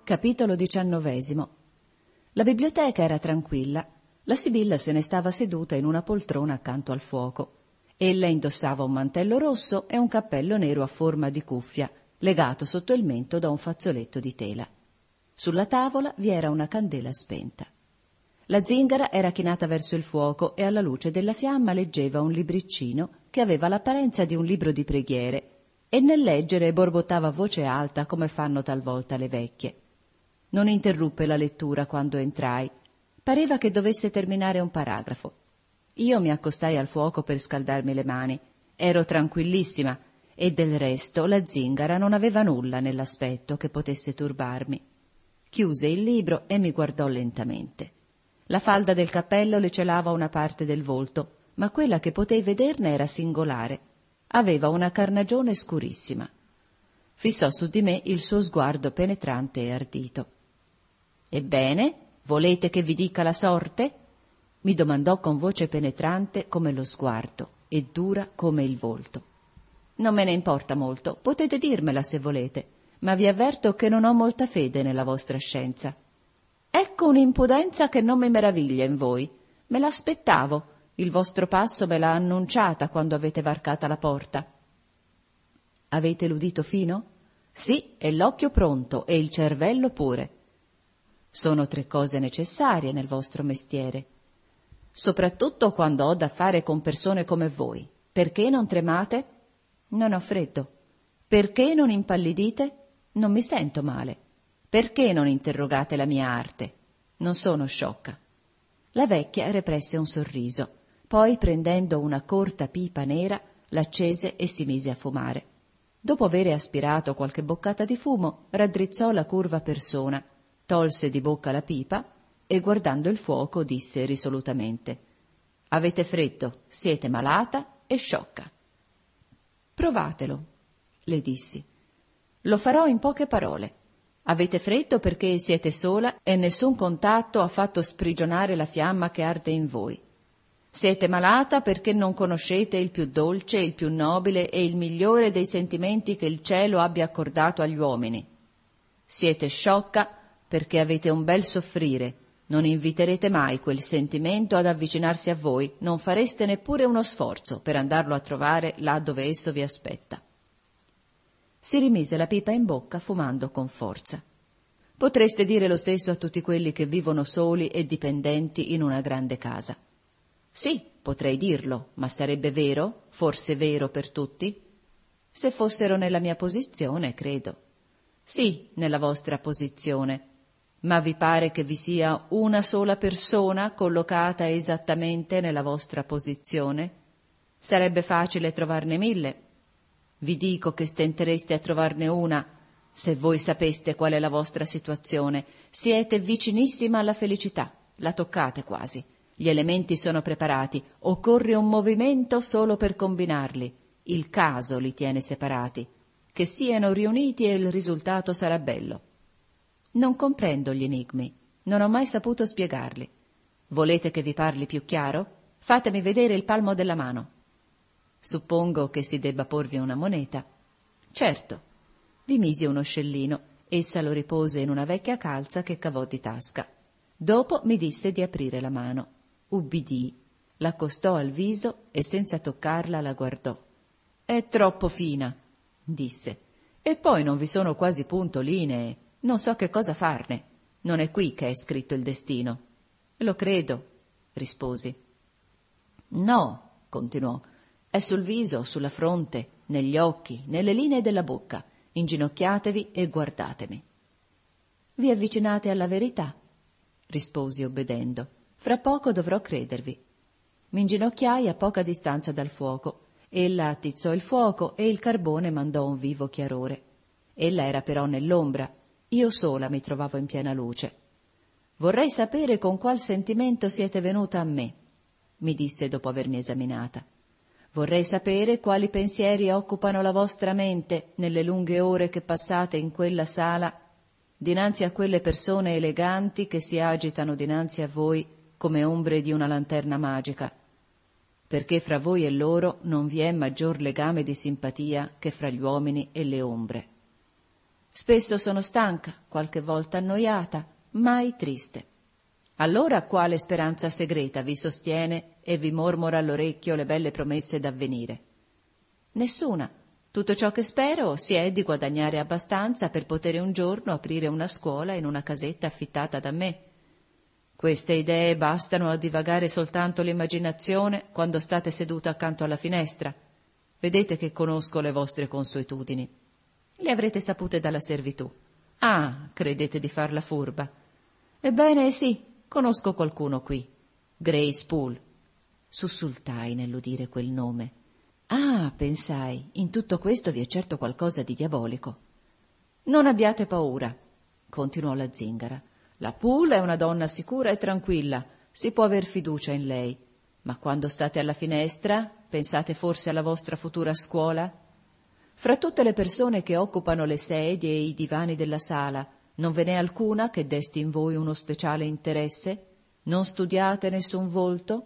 Capitolo 19. La biblioteca era tranquilla. La Sibilla se ne stava seduta in una poltrona accanto al fuoco. Ella indossava un mantello rosso e un cappello nero a forma di cuffia, legato sotto il mento da un fazzoletto di tela. Sulla tavola vi era una candela spenta. La zingara era chinata verso il fuoco e alla luce della fiamma leggeva un libriccino che aveva l'apparenza di un libro di preghiere e nel leggere borbottava a voce alta come fanno talvolta le vecchie. Non interruppe la lettura quando entrai. Pareva che dovesse terminare un paragrafo. Io mi accostai al fuoco per scaldarmi le mani. Ero tranquillissima e del resto la zingara non aveva nulla nell'aspetto che potesse turbarmi. Chiuse il libro e mi guardò lentamente. La falda del cappello le celava una parte del volto, ma quella che potei vederne era singolare. Aveva una carnagione scurissima. Fissò su di me il suo sguardo penetrante e ardito. «Ebbene, volete che vi dica la sorte?» mi domandò con voce penetrante come lo sguardo e dura come il volto. «Non me ne importa molto, potete dirmela se volete, ma vi avverto che non ho molta fede nella vostra scienza. Ecco un'impudenza che non mi meraviglia in voi. Me l'aspettavo, il vostro passo me l'ha annunciata quando avete varcata la porta». «Avete l'udito fino?» «Sì, e l'occhio pronto, e il cervello pure». «Sono 3 cose necessarie nel vostro mestiere, soprattutto quando ho da fare con persone come voi. Perché non tremate?» «Non ho freddo». «Perché non impallidite?» «Non mi sento male». «Perché non interrogate la mia arte?» «Non sono sciocca». La vecchia represse un sorriso, poi prendendo una corta pipa nera l'accese e si mise a fumare. Dopo avere aspirato qualche boccata di fumo, raddrizzò la curva persona, tolse di bocca la pipa e guardando il fuoco disse risolutamente: «Avete freddo, siete malata e sciocca». «Provatelo», le dissi. «Lo farò in poche parole. Avete freddo perché siete sola e nessun contatto ha fatto sprigionare la fiamma che arde in voi. Siete malata perché non conoscete il più dolce, il più nobile e il migliore dei sentimenti che il cielo abbia accordato agli uomini. Siete sciocca perché avete un bel soffrire, non inviterete mai quel sentimento ad avvicinarsi a voi, non fareste neppure uno sforzo per andarlo a trovare là dove esso vi aspetta». Si rimise la pipa in bocca fumando con forza. «Potreste dire lo stesso a tutti quelli che vivono soli e dipendenti in una grande casa». «Sì, potrei dirlo, ma sarebbe vero? Forse vero per tutti?» «Se fossero nella mia posizione, credo». «Sì, nella vostra posizione. Ma vi pare che vi sia una sola persona collocata esattamente nella vostra posizione? Sarebbe facile trovarne 1000. Vi dico che stentereste a trovarne una, se voi sapeste qual è la vostra situazione. Siete vicinissima alla felicità, la toccate quasi. Gli elementi sono preparati, occorre un movimento solo per combinarli. Il caso li tiene separati. Che siano riuniti e il risultato sarà bello. Non comprendo gli enigmi, non ho mai saputo spiegarli. Volete che vi parli più chiaro? Fatemi vedere il palmo della mano». «Suppongo che si debba porvi una moneta». «Certo». Vi misi uno scellino, essa lo ripose in una vecchia calza che cavò di tasca. Dopo mi disse di aprire la mano. Ubbidii, l'accostò al viso e senza toccarla la guardò. «È troppo fina», disse, «e poi non vi sono quasi puntolinee, non so che cosa farne. Non è qui che è scritto il destino». «Lo credo», risposi. «No», continuò, «è sul viso, sulla fronte, negli occhi, nelle linee della bocca. Inginocchiatevi e guardatemi». «Vi avvicinate alla verità», risposi obbedendo. «Fra poco dovrò credervi». M'inginocchiai a poca distanza dal fuoco. Ella attizzò il fuoco e il carbone mandò un vivo chiarore. Ella era però nell'ombra, io sola mi trovavo in piena luce. «Vorrei sapere con qual sentimento siete venuta a me», mi disse dopo avermi esaminata. «Vorrei sapere quali pensieri occupano la vostra mente nelle lunghe ore che passate in quella sala, dinanzi a quelle persone eleganti che si agitano dinanzi a voi come ombre di una lanterna magica, perché fra voi e loro non vi è maggior legame di simpatia che fra gli uomini e le ombre. Spesso sono stanca, qualche volta annoiata, mai triste. Allora quale speranza segreta vi sostiene e vi mormora all'orecchio le belle promesse d'avvenire? Nessuna. Tutto ciò che spero si è di guadagnare abbastanza per poter un giorno aprire una scuola in una casetta affittata da me. Queste idee bastano a divagare soltanto l'immaginazione quando state seduta accanto alla finestra. Vedete che conosco le vostre consuetudini. Le avrete sapute dalla servitù. Ah, credete di farla furba? Ebbene sì, conosco qualcuno qui. Grace Poole. Sussultai nell'udire quel nome. Ah, pensai, in tutto questo vi è certo qualcosa di diabolico. Non abbiate paura, continuò la zingara. La Poole è una donna sicura e tranquilla, si può aver fiducia in lei. Ma quando state alla finestra, pensate forse alla vostra futura scuola? Fra tutte le persone che occupano le sedie e i divani della sala, non ve n'è alcuna che desti in voi uno speciale interesse? Non studiate nessun volto?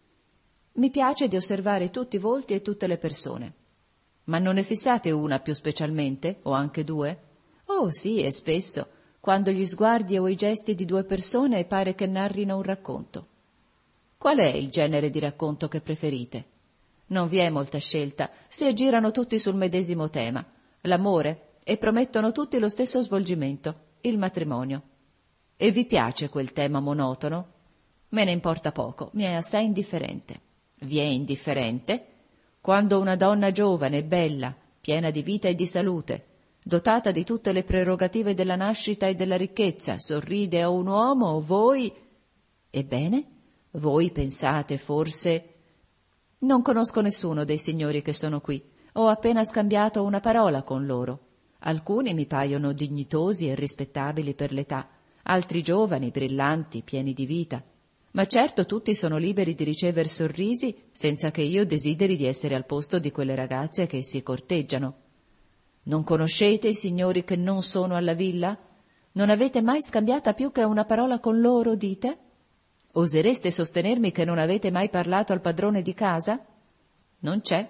Mi piace di osservare tutti i volti e tutte le persone. Ma non ne fissate una più specialmente, o anche due? Oh sì, e spesso, quando gli sguardi o i gesti di due persone pare che narrino un racconto. Qual è il genere di racconto che preferite? Non vi è molta scelta, si aggirano tutti sul medesimo tema, l'amore, e promettono tutti lo stesso svolgimento, il matrimonio. E vi piace quel tema monotono? Me ne importa poco, mi è assai indifferente. Vi è indifferente? Quando una donna giovane, bella, piena di vita e di salute, dotata di tutte le prerogative della nascita e della ricchezza, sorride a un uomo, voi... Ebbene, voi pensate forse... Non conosco nessuno dei signori che sono qui. Ho appena scambiato una parola con loro. Alcuni mi paiono dignitosi e rispettabili per l'età, altri giovani, brillanti, pieni di vita. Ma certo tutti sono liberi di ricever sorrisi senza che io desideri di essere al posto di quelle ragazze che essi corteggiano. Non conoscete i signori che non sono alla villa? Non avete mai scambiata più che una parola con loro, dite? Osereste sostenermi che non avete mai parlato al padrone di casa? Non c'è.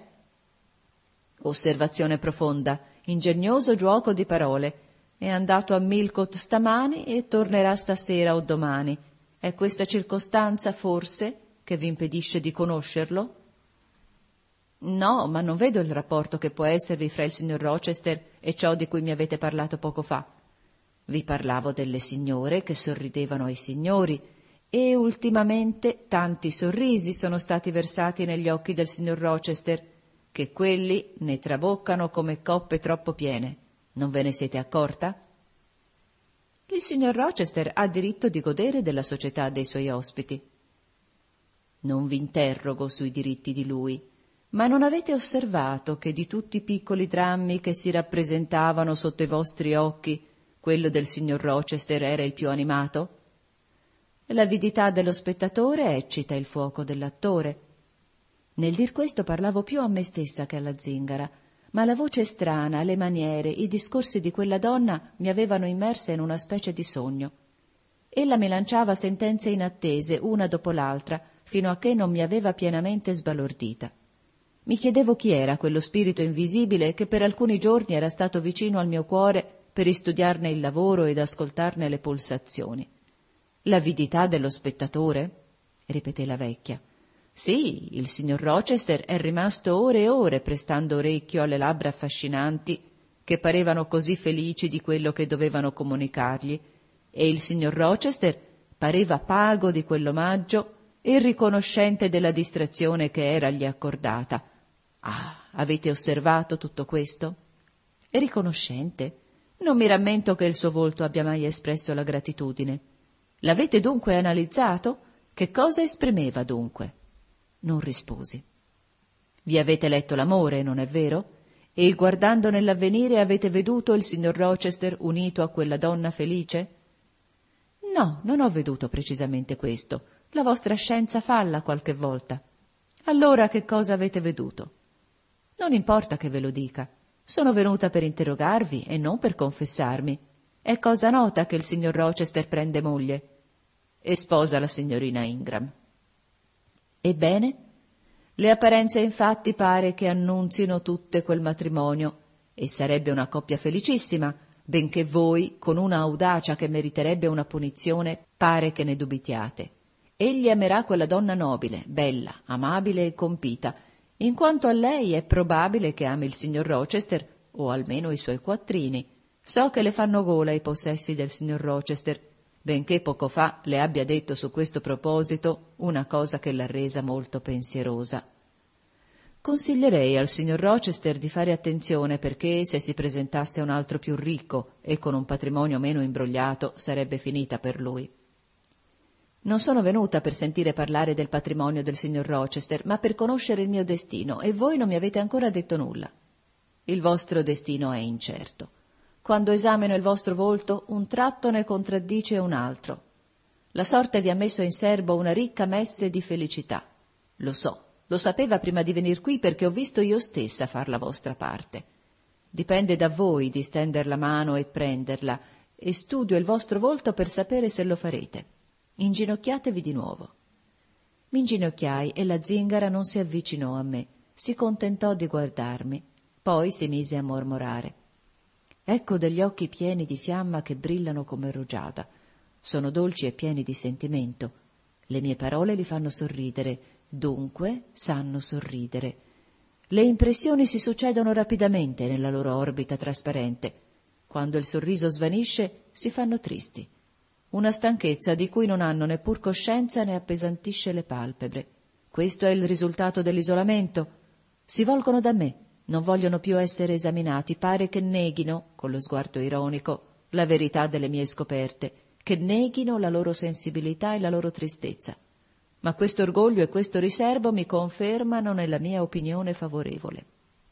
Osservazione profonda, ingegnoso giuoco di parole. È andato a Millcote stamani e tornerà stasera o domani. È questa circostanza, forse, che vi impedisce di conoscerlo? No, ma non vedo il rapporto che può esservi fra il signor Rochester e ciò di cui mi avete parlato poco fa. Vi parlavo delle signore che sorridevano ai signori, e ultimamente tanti sorrisi sono stati versati negli occhi del signor Rochester, che quelli ne traboccano come coppe troppo piene. Non ve ne siete accorta? Il signor Rochester ha diritto di godere della società dei suoi ospiti. Non vi interrogo sui diritti di lui, ma non avete osservato che di tutti i piccoli drammi che si rappresentavano sotto i vostri occhi, quello del signor Rochester era il più animato? L'avidità dello spettatore eccita il fuoco dell'attore. Nel dir questo parlavo più a me stessa che alla zingara, ma la voce strana, le maniere, i discorsi di quella donna mi avevano immersa in una specie di sogno. Ella mi lanciava sentenze inattese, una dopo l'altra, fino a che non mi aveva pienamente sbalordita. Mi chiedevo chi era quello spirito invisibile che per alcuni giorni era stato vicino al mio cuore per istudiarne il lavoro ed ascoltarne le pulsazioni. L'avidità dello spettatore? Ripeté la vecchia. Sì, il signor Rochester è rimasto ore e ore prestando orecchio alle labbra affascinanti che parevano così felici di quello che dovevano comunicargli, e il signor Rochester pareva pago di quell'omaggio e riconoscente della distrazione che eragli accordata. Ah, avete osservato tutto questo? È riconoscente? Non mi rammento che il suo volto abbia mai espresso la gratitudine. L'avete dunque analizzato? Che cosa esprimeva dunque? Non risposi. Vi avete letto l'amore, non è vero? E guardando nell'avvenire avete veduto il signor Rochester unito a quella donna felice? No, non ho veduto precisamente questo. La vostra scienza falla qualche volta. Allora che cosa avete veduto? Non importa che ve lo dica. Sono venuta per interrogarvi e non per confessarmi. È cosa nota che il signor Rochester prende moglie e sposa la signorina Ingram. Ebbene? Le apparenze infatti pare che annunzino tutte quel matrimonio, e sarebbe una coppia felicissima, benché voi, con una audacia che meriterebbe una punizione, pare che ne dubitiate. Egli amerà quella donna nobile, bella, amabile e compita. In quanto a lei è probabile che ami il signor Rochester, o almeno i suoi quattrini. So che le fanno gola i possessi del signor Rochester, benché poco fa le abbia detto su questo proposito una cosa che l'ha resa molto pensierosa. Consiglierei al signor Rochester di fare attenzione, perché se si presentasse un altro più ricco e con un patrimonio meno imbrogliato sarebbe finita per lui. Non sono venuta per sentire parlare del patrimonio del signor Rochester, ma per conoscere il mio destino, e voi non mi avete ancora detto nulla. Il vostro destino è incerto. Quando esamino il vostro volto, un tratto ne contraddice un altro. La sorte vi ha messo in serbo una ricca messe di felicità. Lo so, lo sapeva prima di venir qui, perché ho visto io stessa far la vostra parte. Dipende da voi di stender la mano e prenderla, e studio il vostro volto per sapere se lo farete. Inginocchiatevi di nuovo. M'inginocchiai e la zingara non si avvicinò a me, si contentò di guardarmi, poi si mise a mormorare. Ecco degli occhi pieni di fiamma che brillano come rugiada. Sono dolci e pieni di sentimento. Le mie parole li fanno sorridere, dunque sanno sorridere. Le impressioni si succedono rapidamente nella loro orbita trasparente. Quando il sorriso svanisce, si fanno tristi. Una stanchezza di cui non hanno neppur coscienza ne appesantisce le palpebre. Questo è il risultato dell'isolamento. Si volgono da me, non vogliono più essere esaminati, pare che neghino, con lo sguardo ironico, la verità delle mie scoperte, che neghino la loro sensibilità e la loro tristezza. Ma questo orgoglio e questo riserbo mi confermano nella mia opinione favorevole.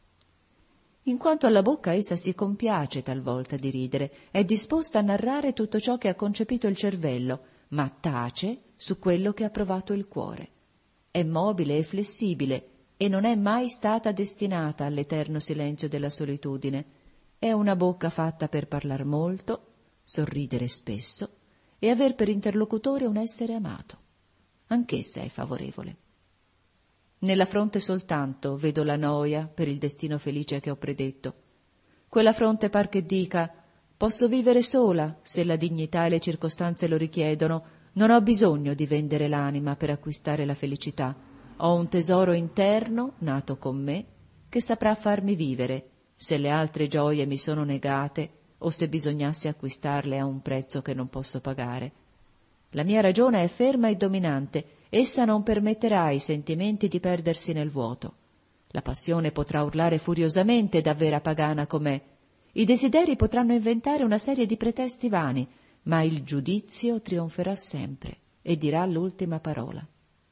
In quanto alla bocca, essa si compiace talvolta di ridere, è disposta a narrare tutto ciò che ha concepito il cervello, ma tace su quello che ha provato il cuore. È mobile e flessibile e non è mai stata destinata all'eterno silenzio della solitudine. È una bocca fatta per parlar molto, sorridere spesso e aver per interlocutore un essere amato. Anch'essa è favorevole. Nella fronte soltanto vedo la noia per il destino felice che ho predetto. Quella fronte par che dica: posso vivere sola se la dignità e le circostanze lo richiedono, non ho bisogno di vendere l'anima per acquistare la felicità. Ho un tesoro interno, nato con me, che saprà farmi vivere, se le altre gioie mi sono negate o se bisognasse acquistarle a un prezzo che non posso pagare. La mia ragione è ferma e dominante. Essa non permetterà ai sentimenti di perdersi nel vuoto. La passione potrà urlare furiosamente da vera pagana com'è. I desideri potranno inventare una serie di pretesti vani, ma il giudizio trionferà sempre e dirà l'ultima parola.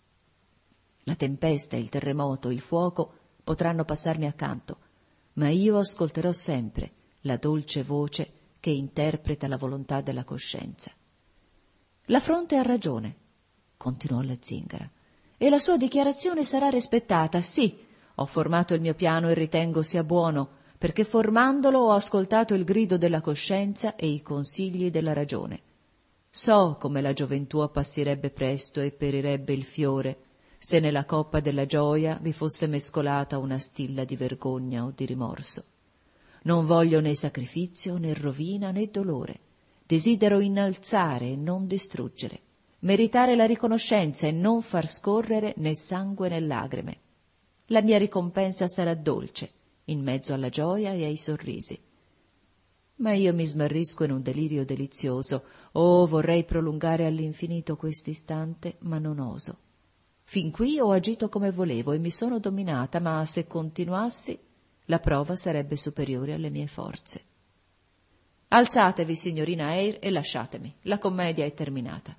La tempesta, il terremoto, il fuoco potranno passarmi accanto, ma io ascolterò sempre la dolce voce che interpreta la volontà della coscienza. La fronte ha ragione, continuò la zingara, e la sua dichiarazione sarà rispettata. Sì, ho formato il mio piano e ritengo sia buono, perché formandolo ho ascoltato il grido della coscienza e i consigli della ragione. So come la gioventù appassirebbe presto e perirebbe il fiore, se nella coppa della gioia vi fosse mescolata una stilla di vergogna o di rimorso. Non voglio né sacrificio, né rovina, né dolore. Desidero innalzare e non distruggere, meritare la riconoscenza e non far scorrere né sangue né lagrime. La mia ricompensa sarà dolce, in mezzo alla gioia e ai sorrisi. Ma io mi smarrisco in un delirio delizioso. Oh, vorrei prolungare all'infinito quest'istante, ma non oso. Fin qui ho agito come volevo e mi sono dominata, ma se continuassi, la prova sarebbe superiore alle mie forze. Alzatevi, signorina Eyre, e lasciatemi. La commedia è terminata.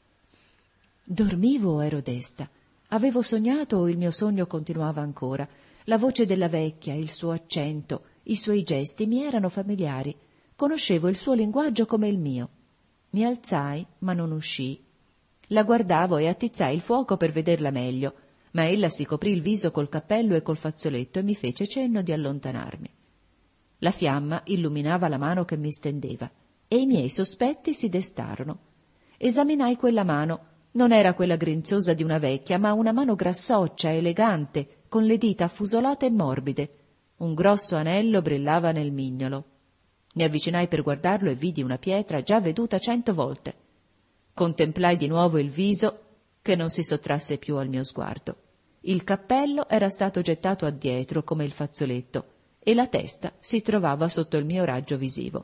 Dormivo o ero desta? Avevo sognato o il mio sogno continuava ancora? La voce della vecchia, il suo accento, i suoi gesti mi erano familiari. Conoscevo il suo linguaggio come il mio. Mi alzai, ma non uscii. La guardavo e attizzai il fuoco per vederla meglio, ma ella si coprì il viso col cappello e col fazzoletto e mi fece cenno di allontanarmi. La fiamma illuminava la mano che mi stendeva e i miei sospetti si destarono. Esaminai quella mano. Non era quella grinzosa di una vecchia, ma una mano grassoccia, elegante, con le dita affusolate e morbide. Un grosso anello brillava nel mignolo. Mi avvicinai per guardarlo e vidi una pietra già veduta 100 volte. Contemplai di nuovo il viso che non si sottrasse più al mio sguardo. Il cappello era stato gettato addietro come il fazzoletto e la testa si trovava sotto il mio raggio visivo.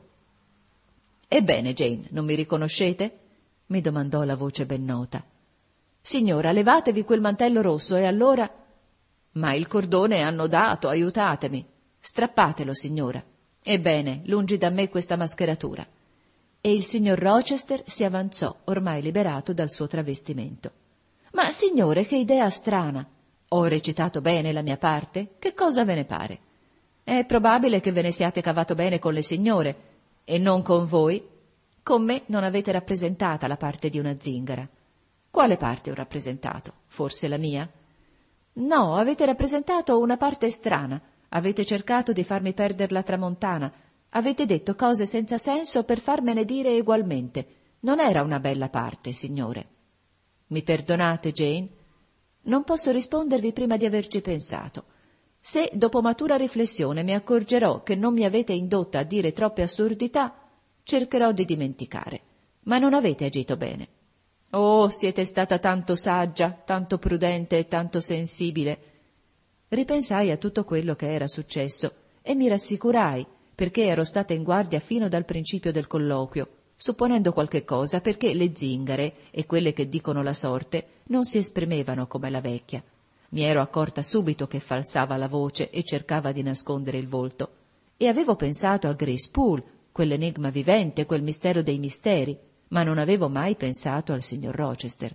«Ebbene, Jane, non mi riconoscete?» mi domandò la voce ben nota. «Signora, levatevi quel mantello rosso e allora...» «Ma il cordone è annodato, aiutatemi!» «Strappatelo, signora!» «Ebbene, lungi da me questa mascheratura!» E il signor Rochester si avanzò, ormai liberato dal suo travestimento. «Ma, signore, che idea strana! Ho recitato bene la mia parte? Che cosa ve ne pare? È probabile che ve ne siate cavato bene con le signore, e non con voi? Con me non avete rappresentata la parte di una zingara. Quale parte ho rappresentato? Forse la mia? No, avete rappresentato una parte strana. Avete cercato di farmi perdere la tramontana. Avete detto cose senza senso per farmene dire egualmente. Non era una bella parte, signore. Mi perdonate, Jane? Non posso rispondervi prima di averci pensato. Se, dopo matura riflessione, mi accorgerò che non mi avete indotta a dire troppe assurdità, cercherò di dimenticare. Ma non avete agito bene. Oh, siete stata tanto saggia, tanto prudente e tanto sensibile. Ripensai a tutto quello che era successo e mi rassicurai, perché ero stata in guardia fino dal principio del colloquio, supponendo qualche cosa, perché le zingare e quelle che dicono la sorte non si esprimevano come la vecchia. Mi ero accorta subito che falsava la voce e cercava di nascondere il volto, e avevo pensato a Grace Poole, quell'enigma vivente, quel mistero dei misteri, ma non avevo mai pensato al signor Rochester.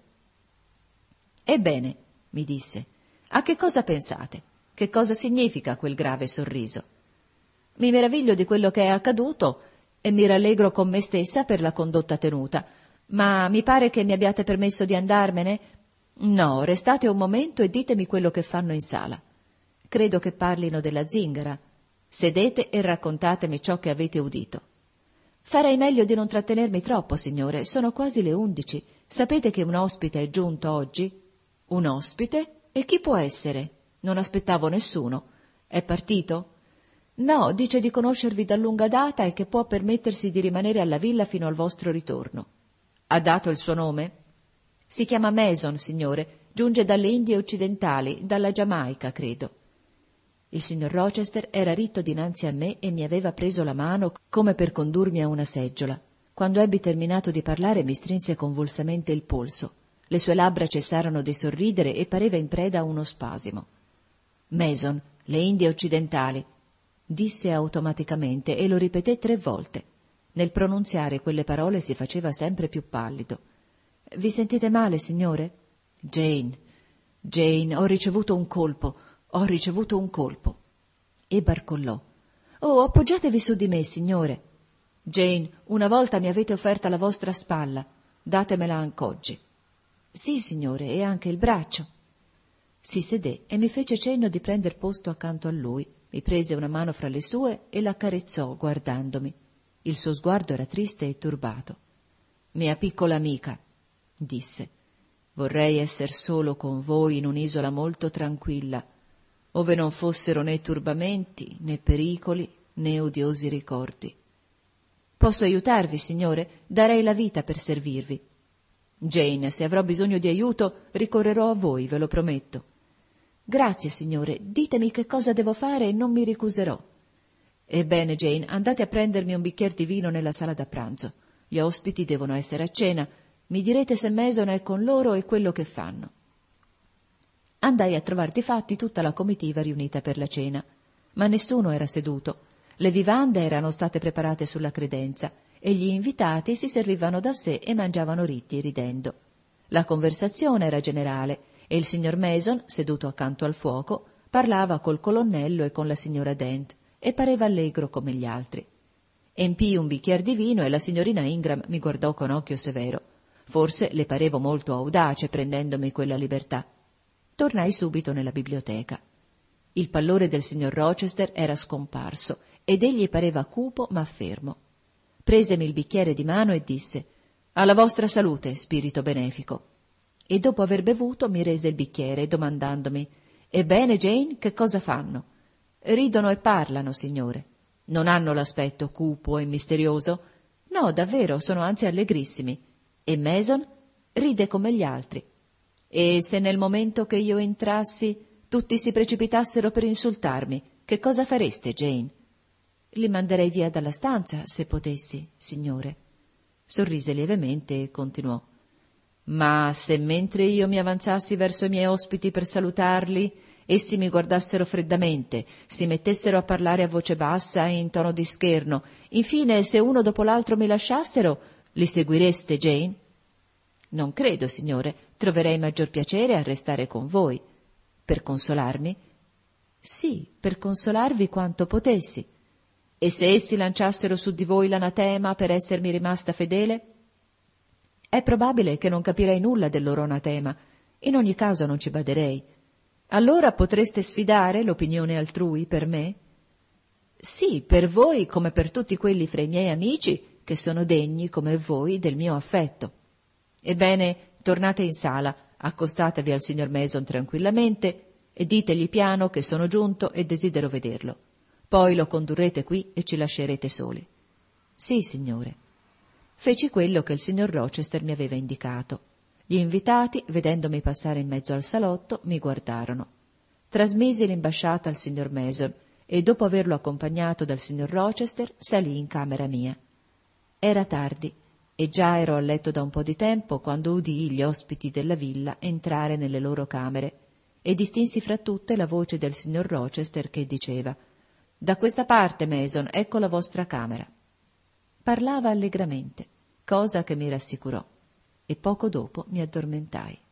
«Ebbene», mi disse, «a che cosa pensate? Che cosa significa quel grave sorriso?» «Mi meraviglio di quello che è accaduto e mi rallegro con me stessa per la condotta tenuta, ma mi pare che mi abbiate permesso di andarmene? No, restate un momento e ditemi quello che fanno in sala. Credo che parlino della zingara. Sedete e raccontatemi ciò che avete udito». «Farei meglio di non trattenermi troppo, signore. Sono quasi le 11. Sapete che un ospite è giunto oggi?» «Un ospite? E chi può essere? Non aspettavo nessuno. È partito?» «No, dice di conoscervi da lunga data e che può permettersi di rimanere alla villa fino al vostro ritorno». «Ha dato il suo nome?» «Si chiama Mason, signore. Giunge dalle Indie occidentali, dalla Giamaica, credo». Il signor Rochester era ritto dinanzi a me e mi aveva preso la mano come per condurmi a una seggiola. Quando ebbi terminato di parlare mi strinse convulsamente il polso. Le sue labbra cessarono di sorridere e pareva in preda a uno spasimo. «Mason, le Indie occidentali», disse automaticamente e lo ripeté 3 volte. Nel pronunziare quelle parole si faceva sempre più pallido. «Vi sentite male, signore?» Jane, ho ricevuto un colpo. E barcollò. «Oh, appoggiatevi su di me, signore». «Jane, una volta mi avete offerta la vostra spalla. Datemela anc'oggi». «Sì, signore, e anche il braccio». Si sedé e mi fece cenno di prender posto accanto a lui. Mi prese una mano fra le sue e l'accarezzò guardandomi. Il suo sguardo era triste e turbato. «Mia piccola amica», disse, «vorrei esser solo con voi in un'isola molto tranquilla, ove non fossero né turbamenti, né pericoli, né odiosi ricordi». «Posso aiutarvi, signore? Darei la vita per servirvi». «Jane, se avrò bisogno di aiuto, ricorrerò a voi, ve lo prometto». «Grazie, signore. Ditemi che cosa devo fare e non mi ricuserò». «Ebbene, Jane, andate a prendermi un bicchier di vino nella sala da pranzo. Gli ospiti devono essere a cena. Mi direte se Mason è con loro e quello che fanno». Andai a trovar difatti tutta la comitiva riunita per la cena, ma nessuno era seduto. Le vivande erano state preparate sulla credenza e gli invitati si servivano da sé e mangiavano ritti ridendo. La conversazione era generale e il signor Mason, seduto accanto al fuoco, parlava col colonnello e con la signora Dent e pareva allegro come gli altri. Empii un bicchier di vino e la signorina Ingram mi guardò con occhio severo. Forse le parevo molto audace prendendomi quella libertà. Tornai subito nella biblioteca. Il pallore del signor Rochester era scomparso ed egli pareva cupo ma fermo. Presemi il bicchiere di mano e disse: «Alla vostra salute, spirito benefico». E dopo aver bevuto mi rese il bicchiere domandandomi: «Ebbene, Jane, che cosa fanno?» «Ridono e parlano, signore». Non hanno l'aspetto cupo e misterioso. No, davvero, sono anzi allegrissimi. E Mason ride come gli altri. E se nel momento che io entrassi tutti si precipitassero per insultarmi, che cosa fareste, Jane? Li manderei via dalla stanza, se potessi, signore. Sorrise lievemente e continuò. Ma se mentre io mi avanzassi verso i miei ospiti per salutarli, essi mi guardassero freddamente, si mettessero a parlare a voce bassa e in tono di scherno, infine se uno dopo l'altro mi lasciassero, li seguireste, Jane? Non credo, signore, troverei maggior piacere a restare con voi. Per consolarmi? Sì, per consolarvi quanto potessi. E se essi lanciassero su di voi l'anatema per essermi rimasta fedele? È probabile che non capirei nulla del loro anatema. In ogni caso non ci baderei. Allora potreste sfidare l'opinione altrui per me? Sì, per voi come per tutti quelli fra i miei amici che sono degni, come voi, del mio affetto. Ebbene, tornate in sala, accostatevi al signor Mason tranquillamente e ditegli piano che sono giunto e desidero vederlo. Poi lo condurrete qui e ci lascerete soli. Sì, signore. Feci quello che il signor Rochester mi aveva indicato. Gli invitati, vedendomi passare in mezzo al salotto, mi guardarono. Trasmisi l'imbasciata al signor Mason e, dopo averlo accompagnato dal signor Rochester, salì in camera mia. Era tardi e già ero a letto da un po' di tempo quando udii gli ospiti della villa entrare nelle loro camere e distinsi fra tutte la voce del signor Rochester che diceva: «Da questa parte, Mason, ecco la vostra camera». Parlava allegramente, cosa che mi rassicurò, e poco dopo mi addormentai.